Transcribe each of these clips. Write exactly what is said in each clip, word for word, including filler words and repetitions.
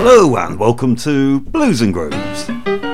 Hello and welcome to Blues and Grooves.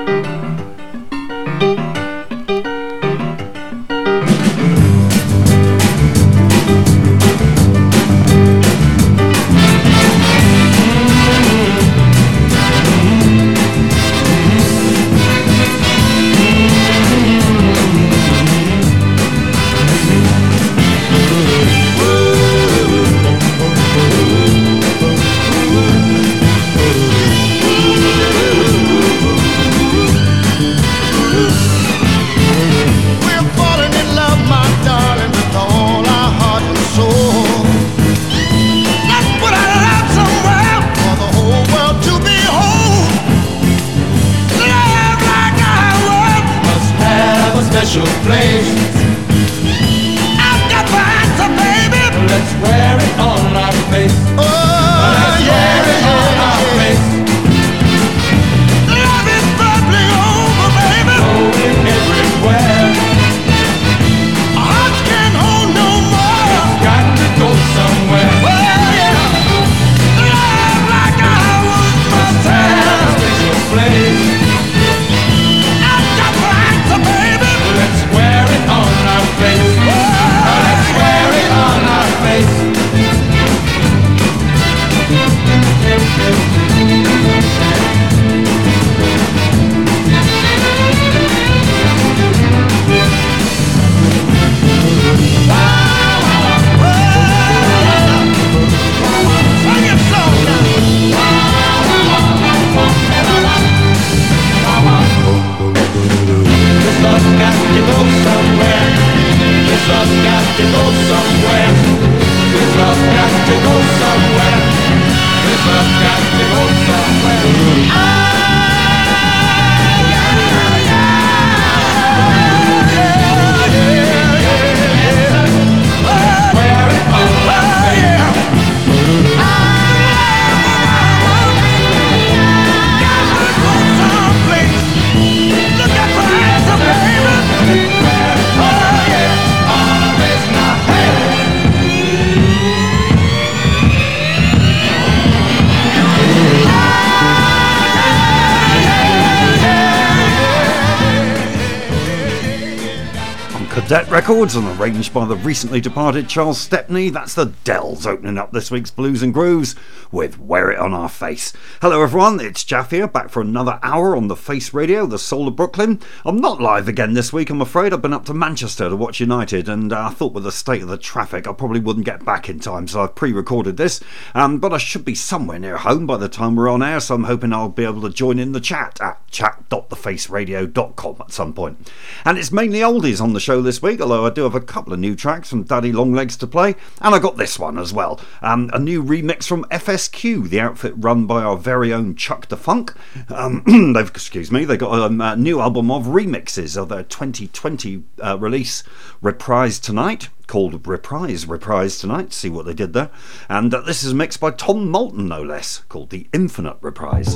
Cadet Records and arranged by the recently departed Charles Stepney. That's the Dells opening up this week's Blues and Grooves with Wear It On Our Face. Hello everyone, it's Jaff here, back for another hour on the Face Radio, the soul of Brooklyn. I'm not live again this week, I'm afraid. I've been up to Manchester to watch United, and uh, I thought with the state of the traffic I probably wouldn't get back in time, so I've pre-recorded this. Um, but I should be somewhere near home by the time we're on air, so I'm hoping I'll be able to join in the chat at chat dot the face radio dot com at some point. And it's mainly oldies on the show this week, although I do have a couple of new tracks from Daddy Longlegs to play, and I got this one as well, um, a new remix from F S Q, the outfit run by our very own Chuck the Funk. Um, they've, excuse me, they got um, a new album of remixes of their twenty twenty uh, release, Reprise Tonight, called Reprise Reprise Tonight. See what they did there. And uh, this is mixed by Tom Moulton, no less, called The Infinite Reprise.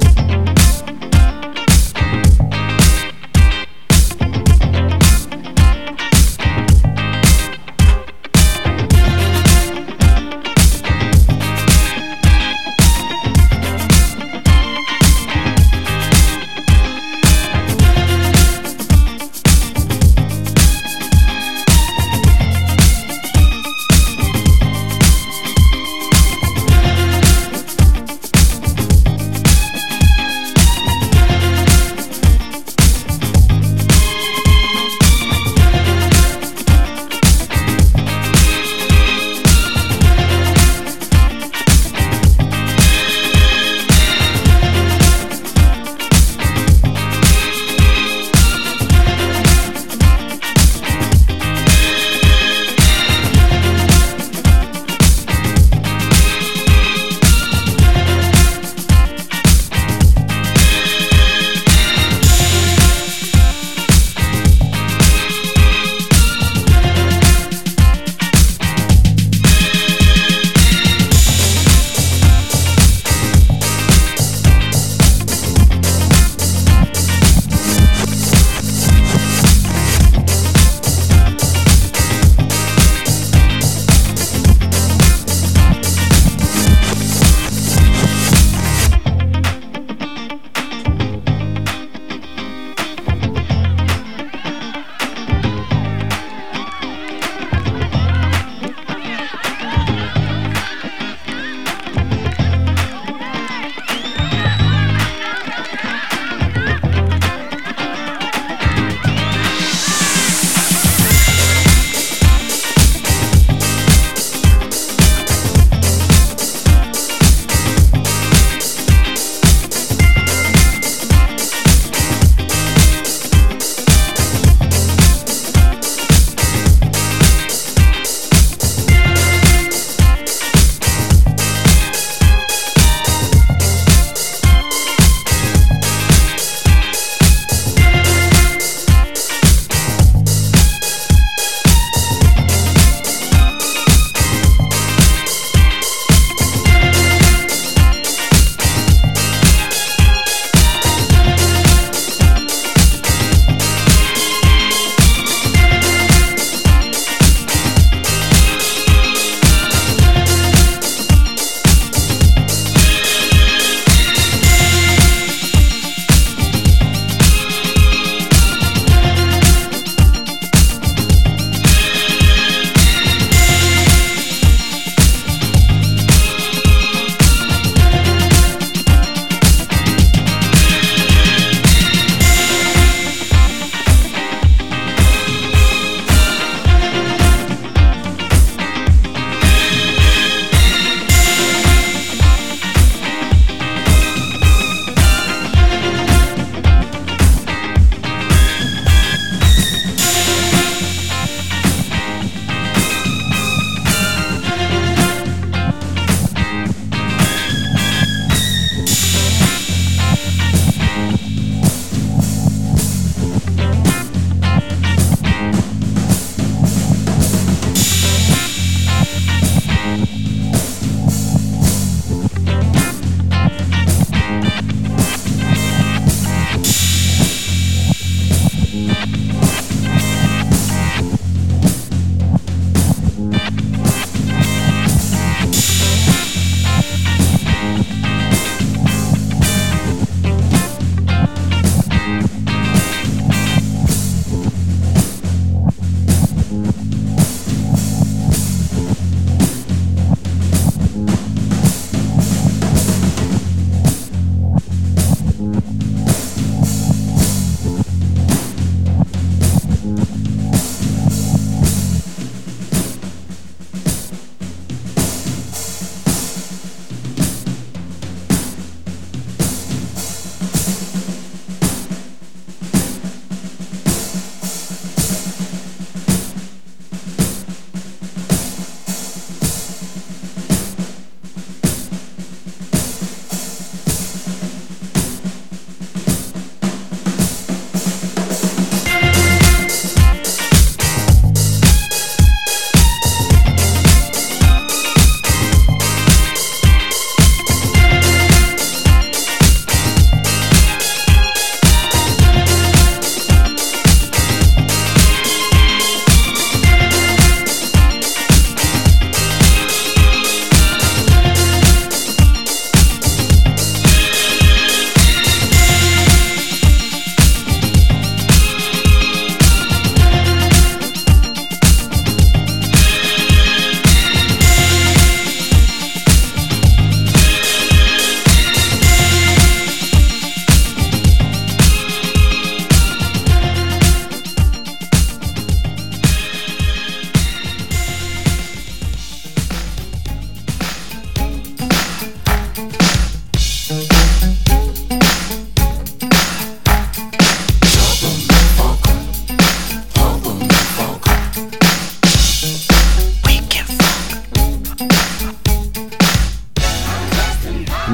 We'll be right back.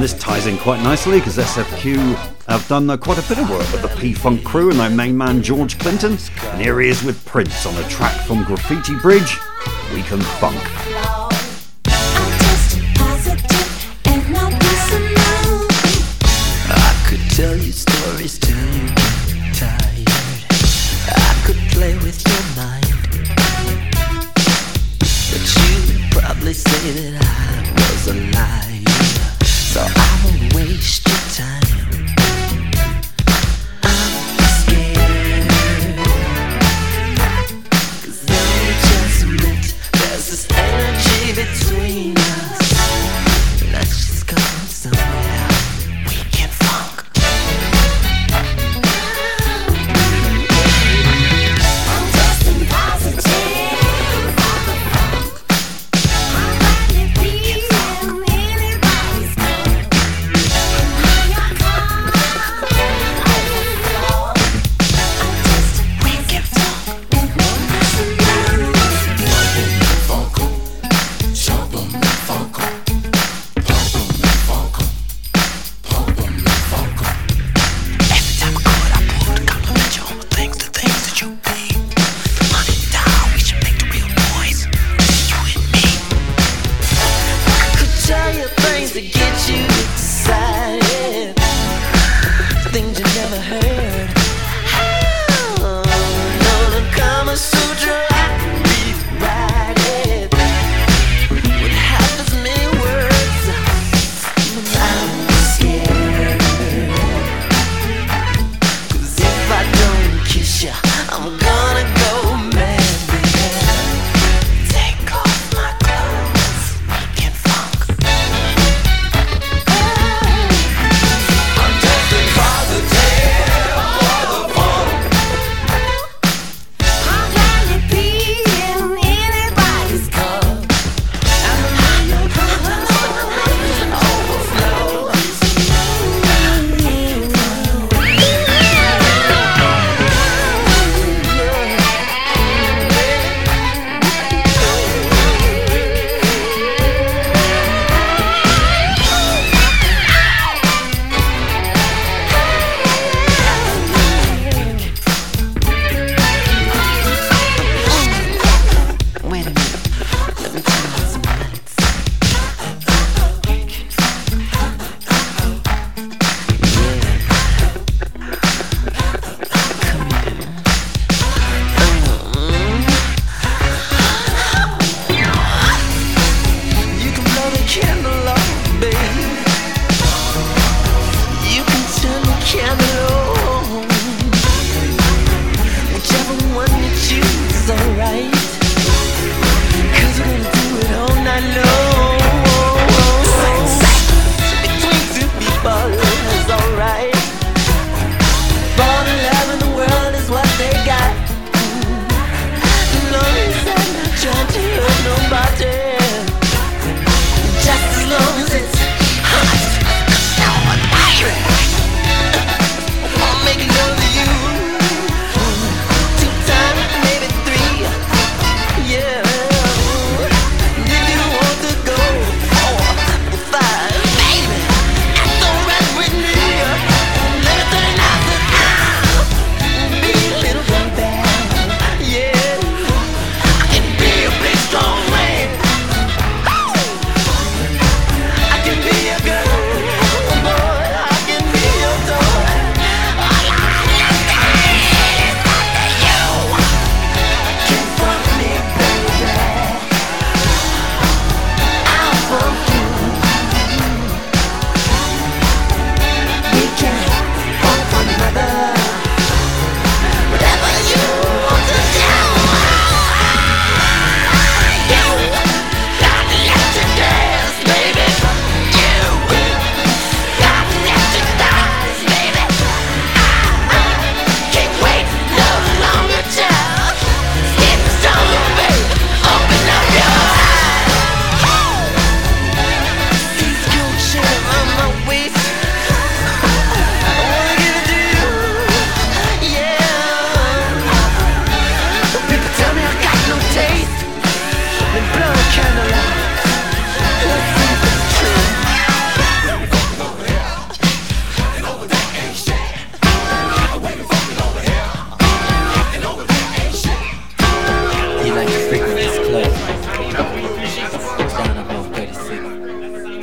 this ties in quite nicely because S F Q have done uh, quite a bit of work with the P-Funk crew and their main man George Clinton, and here he is with Prince on a track from Graffiti Bridge, We Can Funk. I could tell you stories till you get tired. I could play with your mind, but you'd probably say that I was a liar, so I won't waste your time. I'm scared, 'cause then we just met. There's this energy between us. Let's just go somewhere we can funk. I'm testing positive. Funk.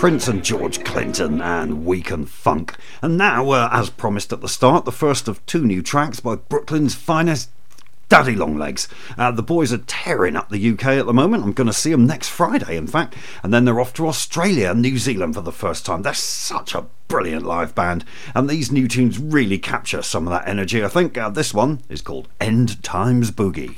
Prince and George Clinton and Weekend Funk. And now, uh, as promised at the start, the first of two new tracks by Brooklyn's finest, Daddy Longlegs. Uh, the boys are tearing up the U K at the moment. I'm going to see them next Friday, in fact. And then they're off to Australia and New Zealand for the first time. They're such a brilliant live band. And these new tunes really capture some of that energy, I think. Uh, this one is called End Times Boogie.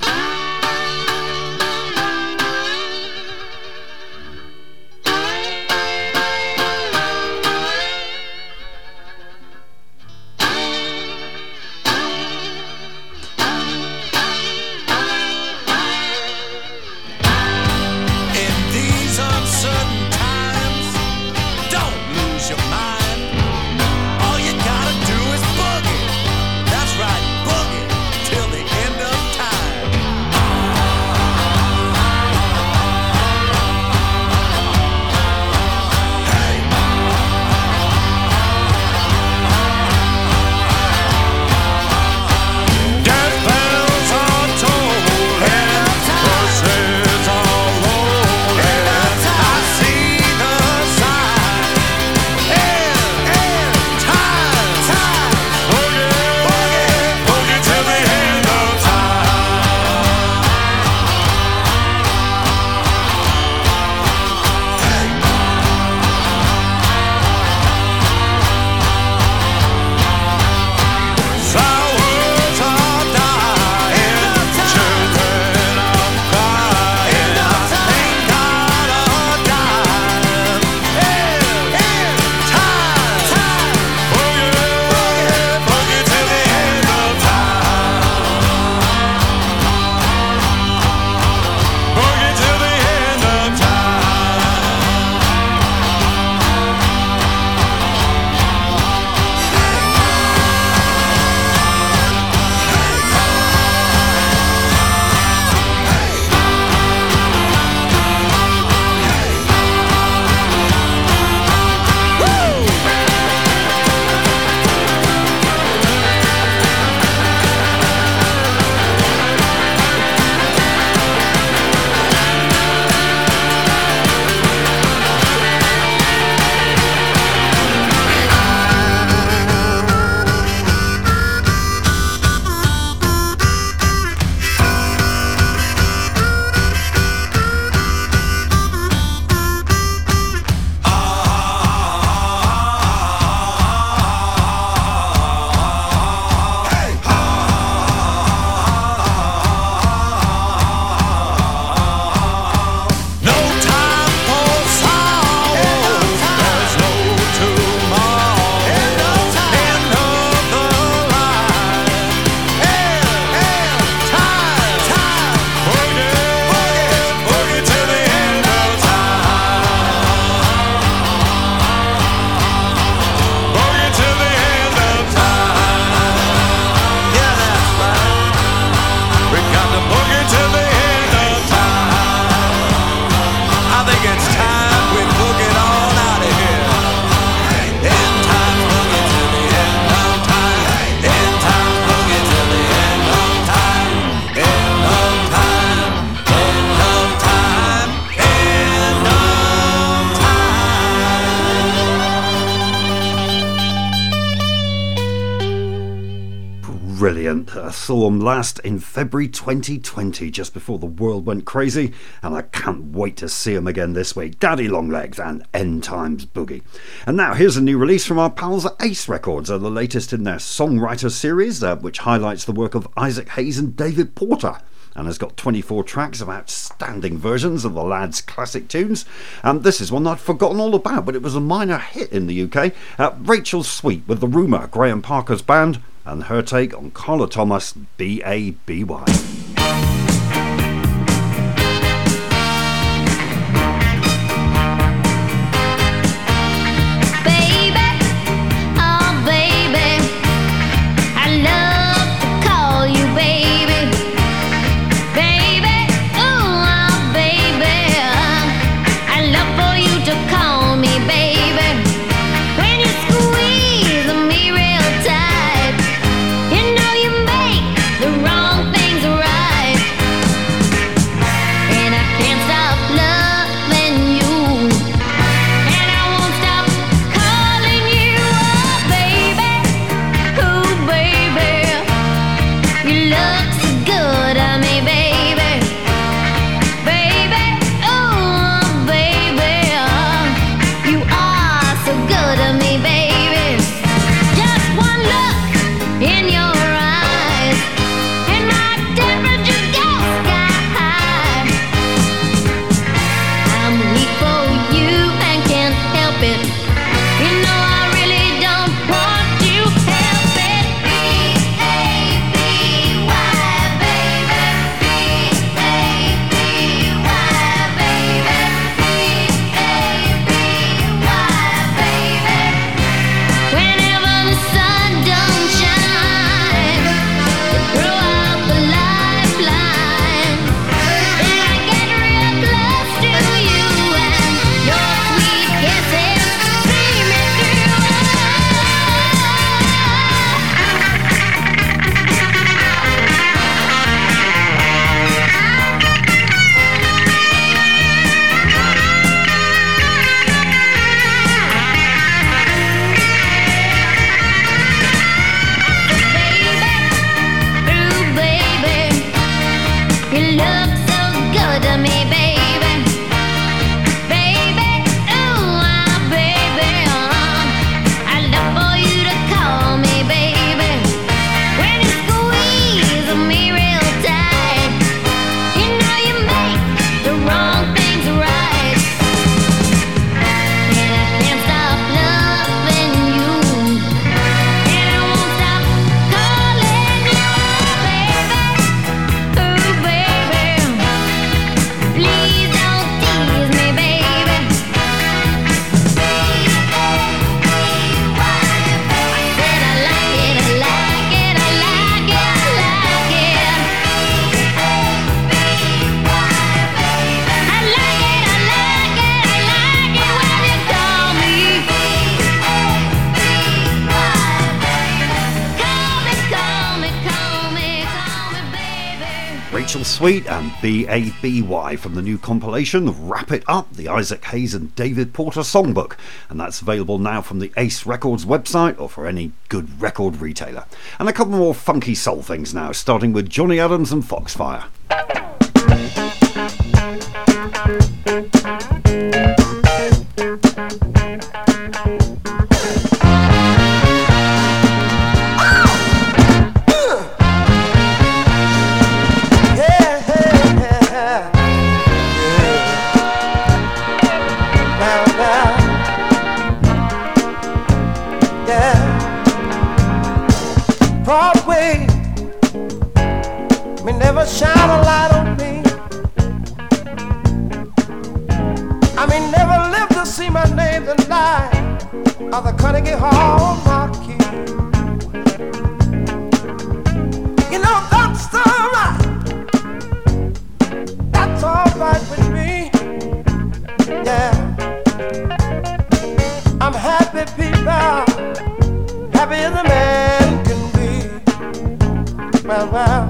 Brilliant. I saw them last in February twenty twenty, just before the world went crazy, and I can't wait to see them again this week. Daddy Longlegs and End Times Boogie. And now here's a new release from our pals at Ace Records, uh, the latest in their songwriter series, uh, which highlights the work of Isaac Hayes and David Porter, and has got twenty-four tracks of outstanding versions of the lads' classic tunes. And this is one I'd forgotten all about, but it was a minor hit in the U K. Uh, Rachel Sweet with The Rumour, Graham Parker's band, and her take on Carla Thomas, B A B Y. The wrong things right. Sweet and B A B Y from the new compilation Wrap It Up, the Isaac Hayes and David Porter songbook, and that's available now from the Ace Records website or for any good record retailer. And a couple more funky soul things now, starting with Johnny Adams and Foxfire. Shine a light on me. I may never live to see my name in the light of the Carnegie Hall marquee. You know that's alright. That's alright with me. Yeah, I'm happy people, happy as a man can be. Well, well.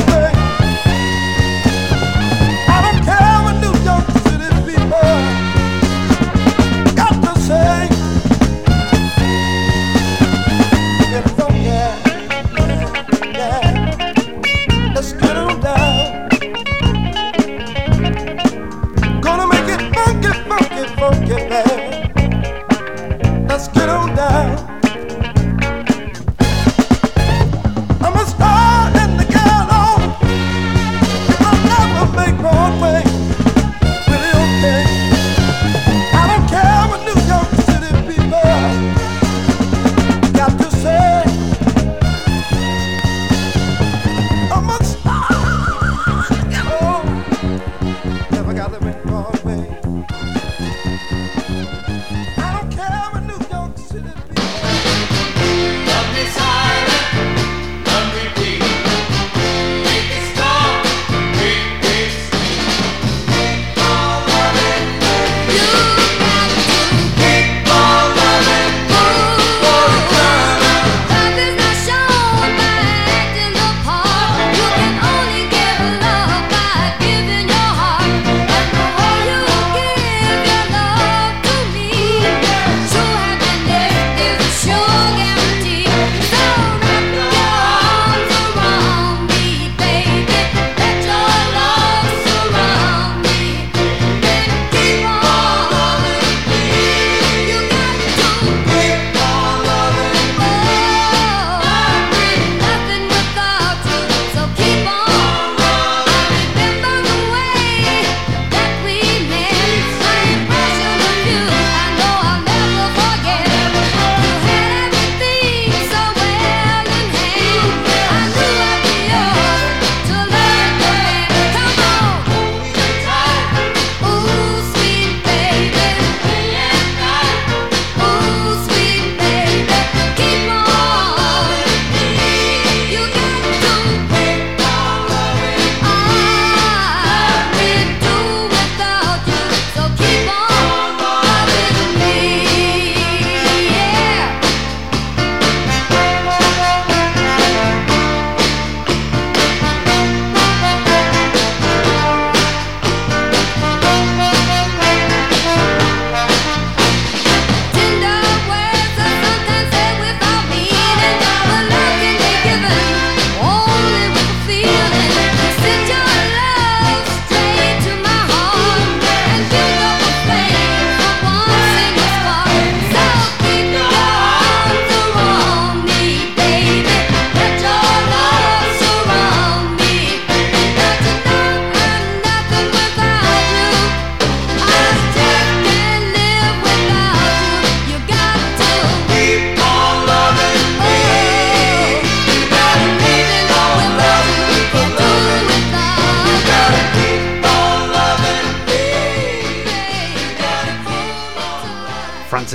People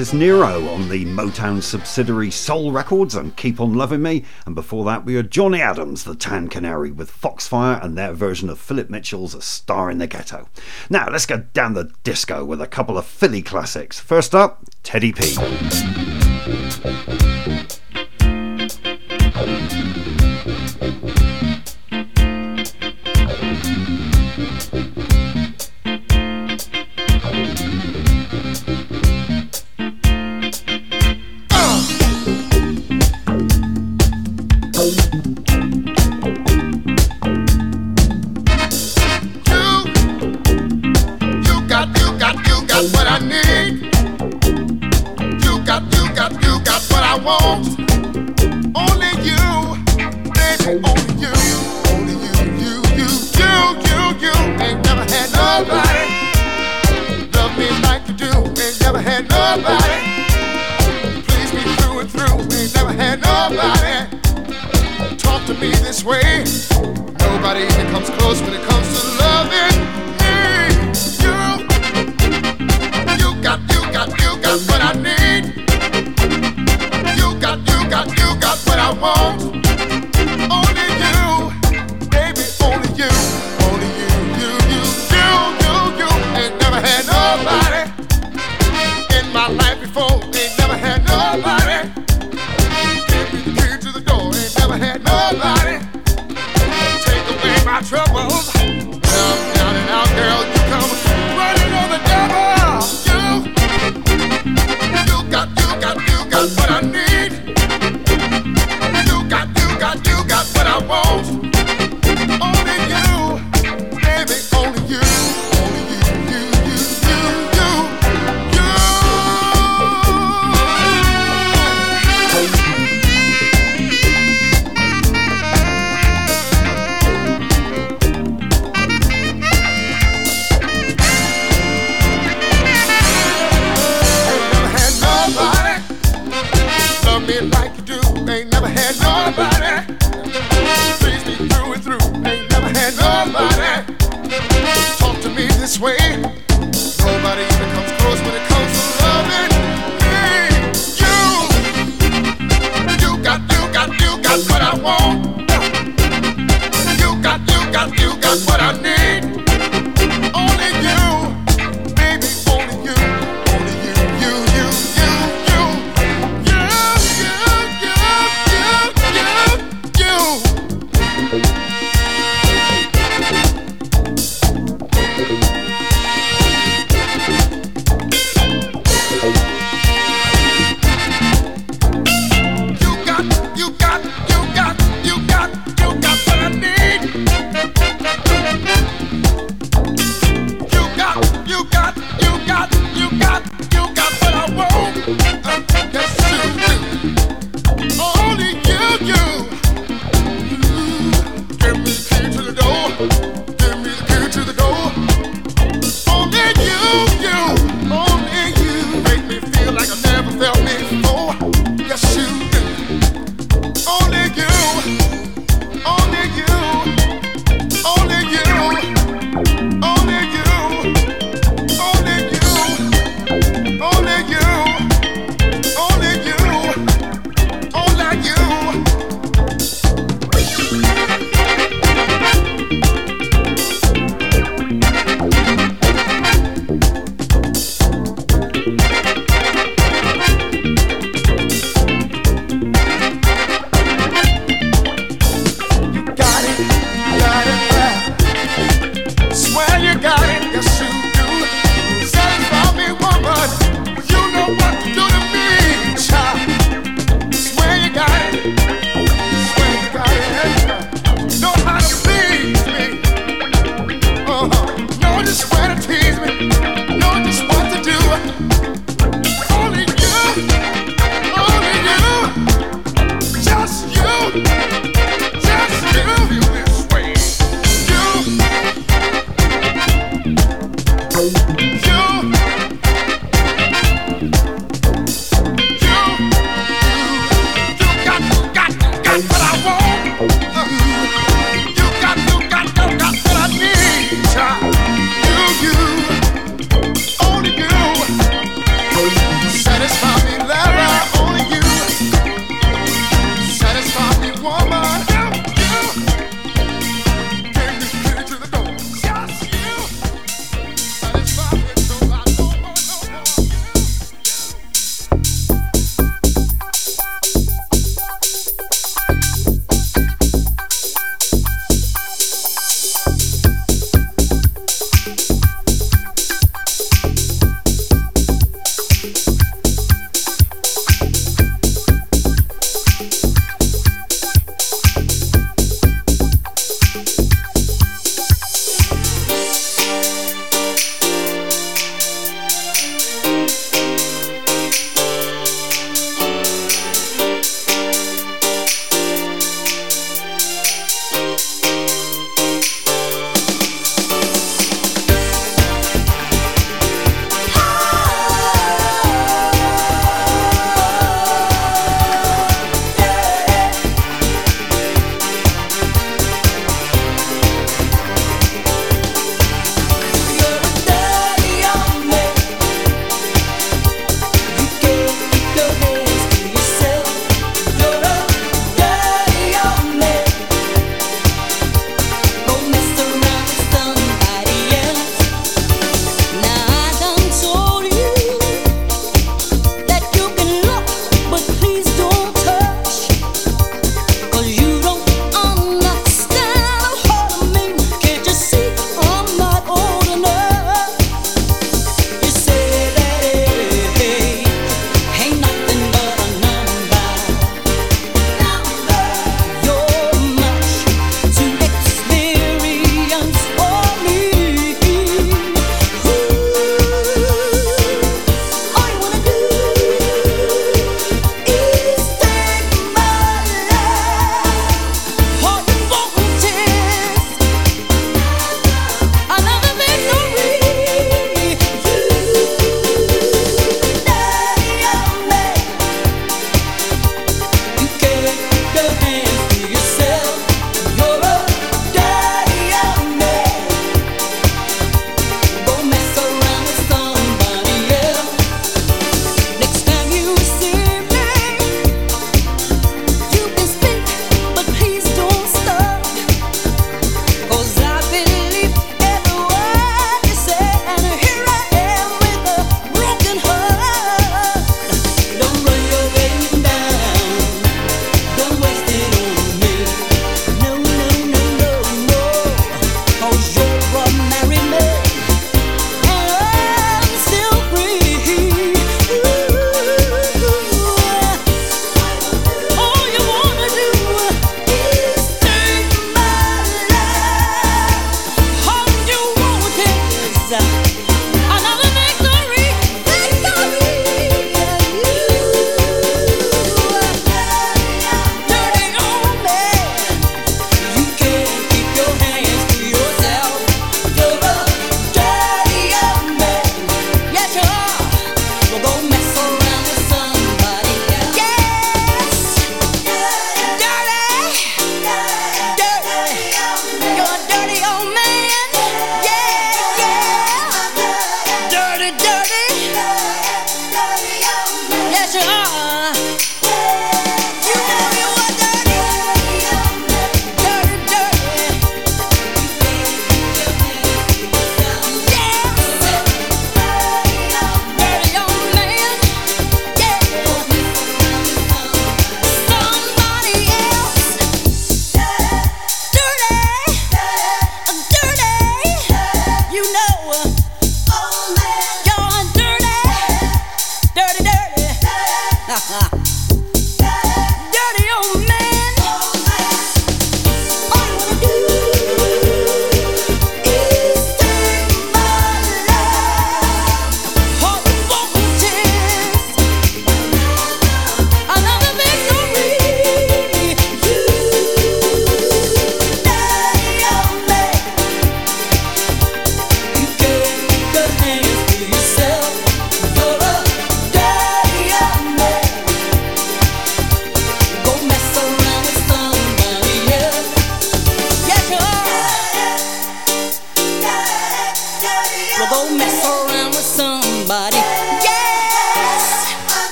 Francis Nero on the Motown subsidiary Soul Records and Keep On Loving Me, and before that we had Johnny Adams, the Tan Canary, with Foxfire and their version of Philip Mitchell's A Star in the Ghetto. Now let's go down the disco with a couple of Philly classics. First up, Teddy P.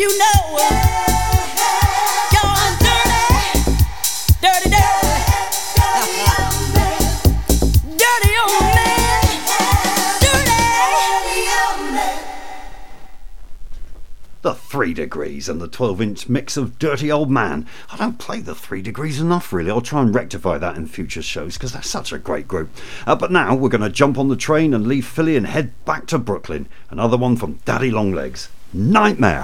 You know, you're dirty, dirty, dirty, dirty old man, dirty old man. The Three Degrees and the twelve inch mix of Dirty Old Man. I don't play the Three Degrees enough, really. I'll try and rectify that in future shows because they're such a great group. Uh, but now we're going to jump on the train and leave Philly and head back to Brooklyn. Another one from Daddy Longlegs, Nightmare.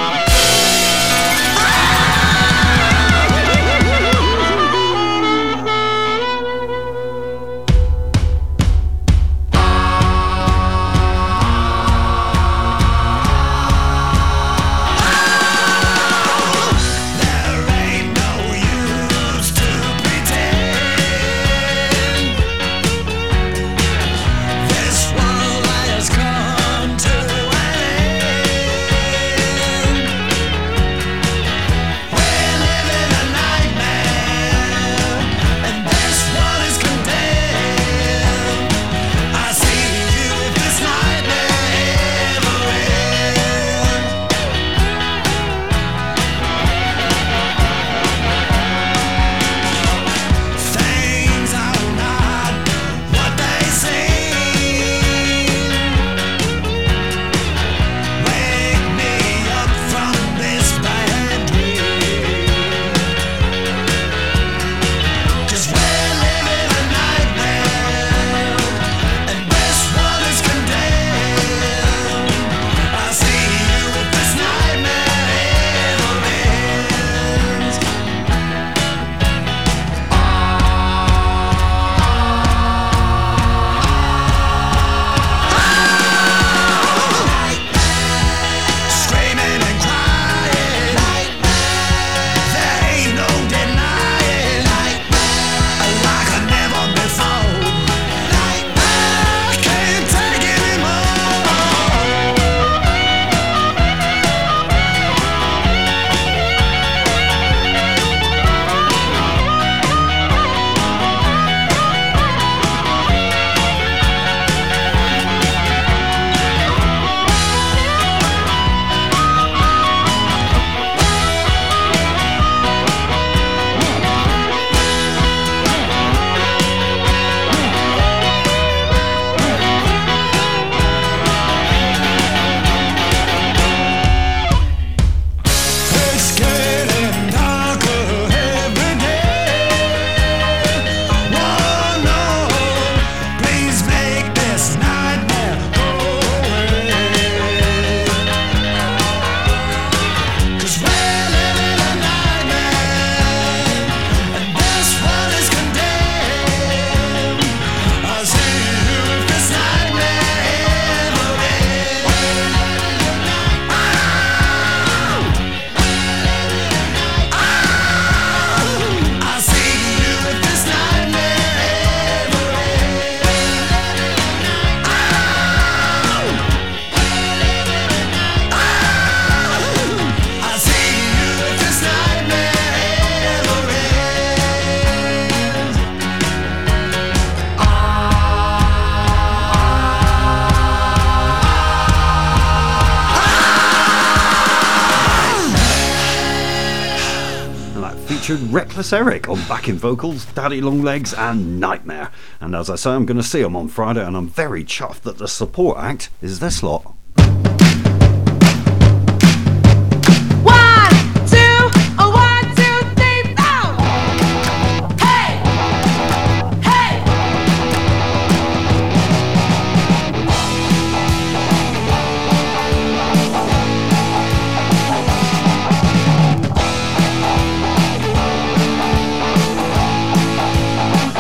Reckless Eric on backing vocals, Daddy Longlegs and Nightmare. And as I say, I'm going to see them on Friday, and I'm very chuffed that the support act is this lot.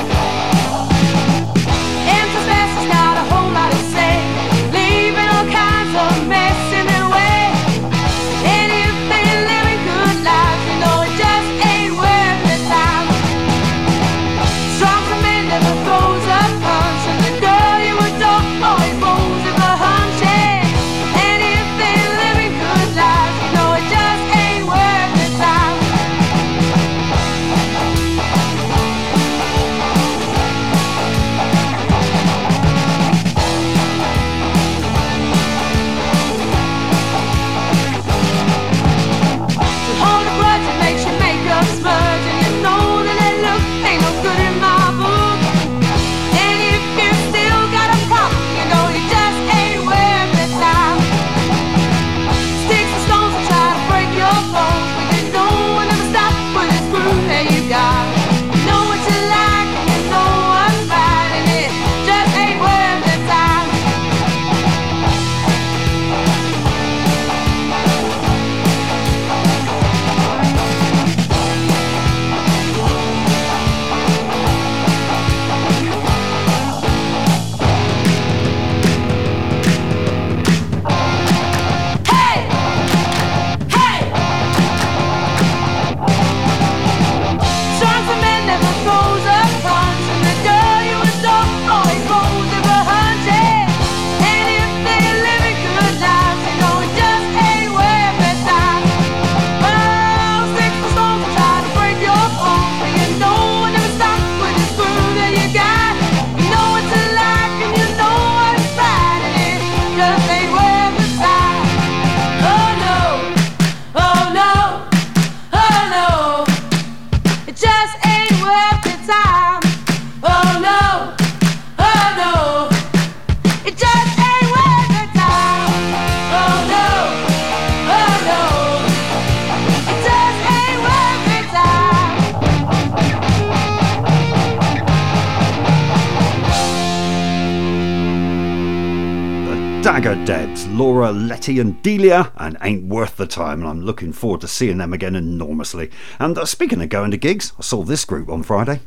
Got a whole lot to say, leaving all kinds Dagger Debs, Laura, Letty and Delia, and Ain't Worth the Time, and I'm looking forward to seeing them again enormously. And uh, speaking of going to gigs, I saw this group on Friday.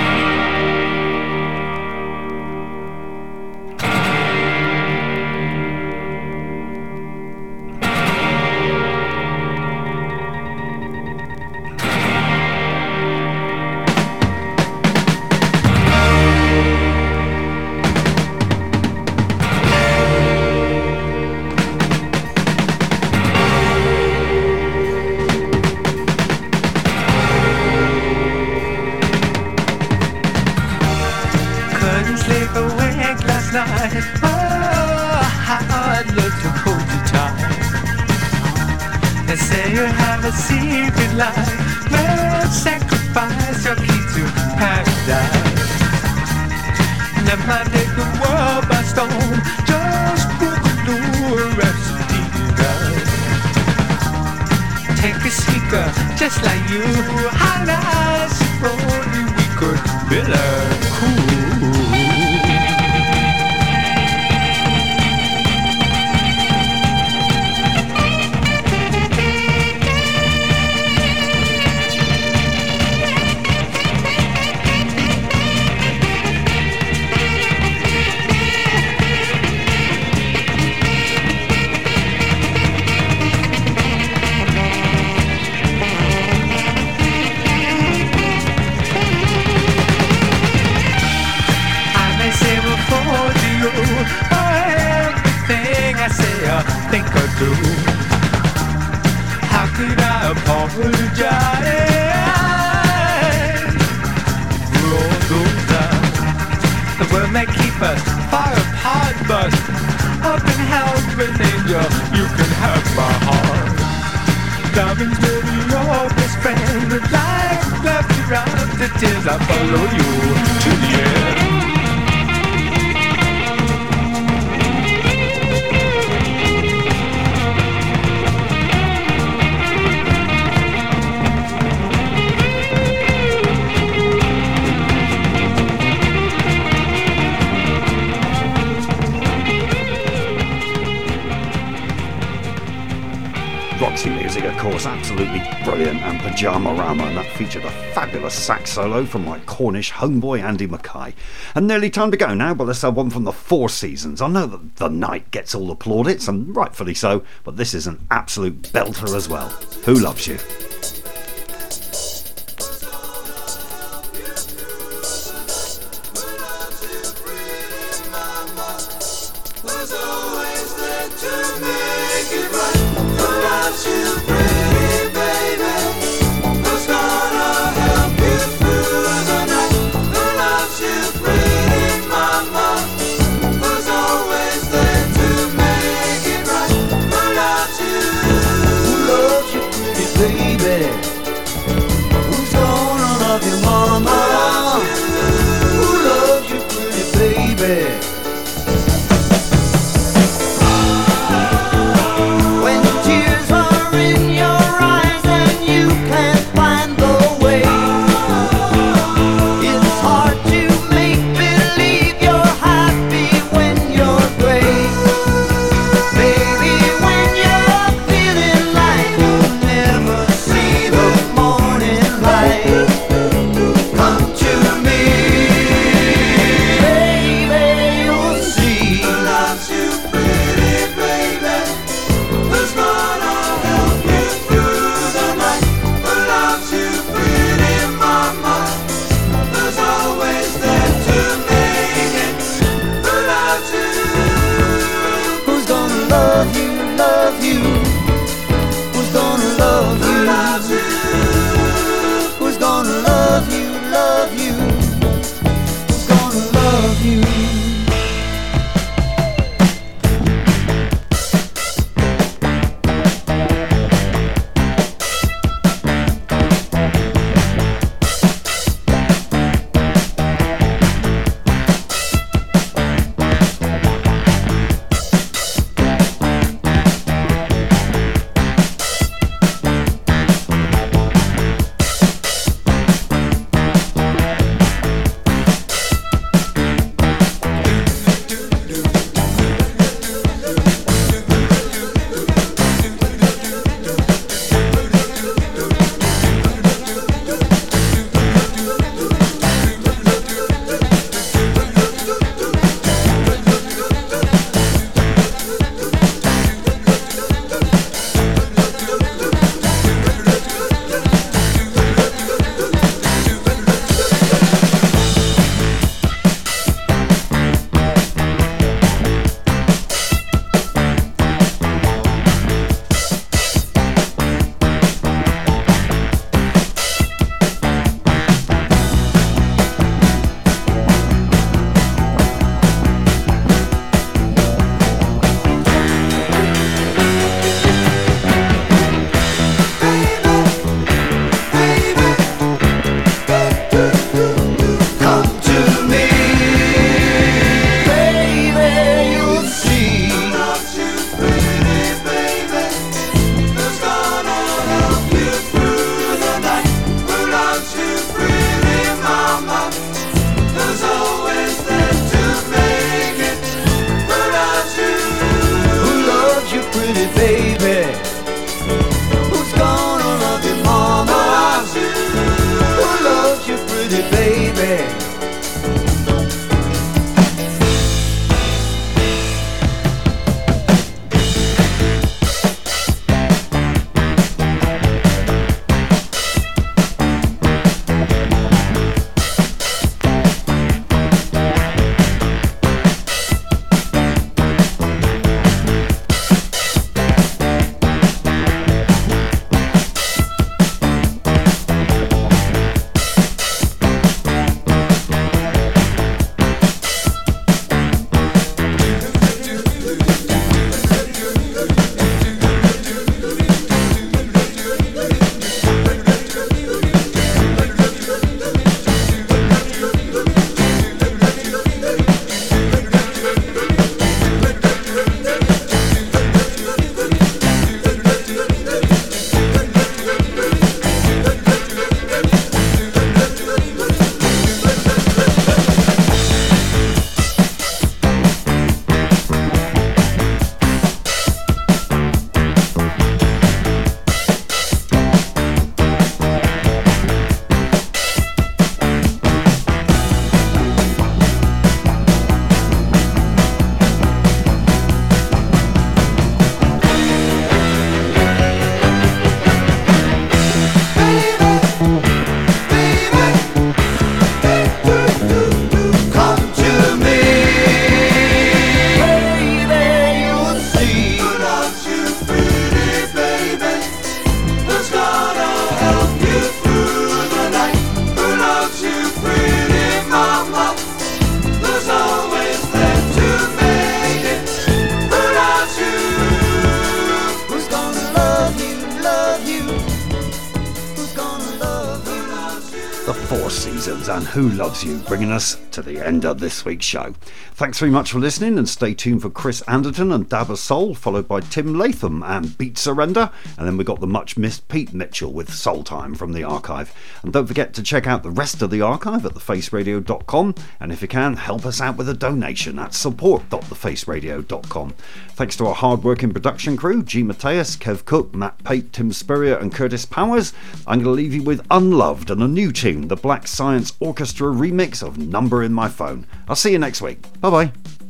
Pyjamarama, and that featured a fabulous sax solo from my Cornish homeboy Andy Mackay. And nearly time to go now, but let's have one from the Four Seasons. I know that The Night gets all the plaudits, and rightfully so, but this is an absolute belter as well. Who Loves You? Who's gonna love you? The Four Seasons and Who Loves You, bringing us to the end of this week's show. Thanks very much for listening, and stay tuned for Chris Anderton and Dab of Soul, followed by Tim Latham and Beat Surrender, and then we got the much missed Pete Mitchell with Soul Time from the archive. And don't forget to check out the rest of the archive at the face radio dot com, and if you can, help us out with a donation at support dot the face radio dot com. Thanks to our hard-working production crew, G. Mateus, Kev Cook, Matt Pate, Tim Spurrier and Curtis Powers. I'm going to leave you with Unloved and a new tune, the Black Science Orchestra remix of Number in My Phone. I'll see you next week. Bye bye.